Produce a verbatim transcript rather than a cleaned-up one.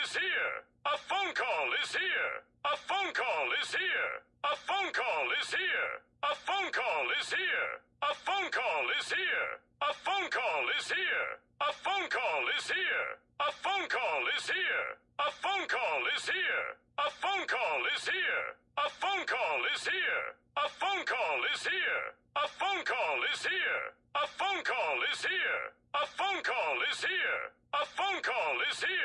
is here. A phone call is here. A phone call is here. A phone call is here. A phone call is here. A phone call is here. A phone call is here. A phone call is here. A phone call is here. A phone call is here. A phone call is here. A phone call is here. A phone call is here. A phone call is here. A phone call is here. A phone call is here. A phone call is here.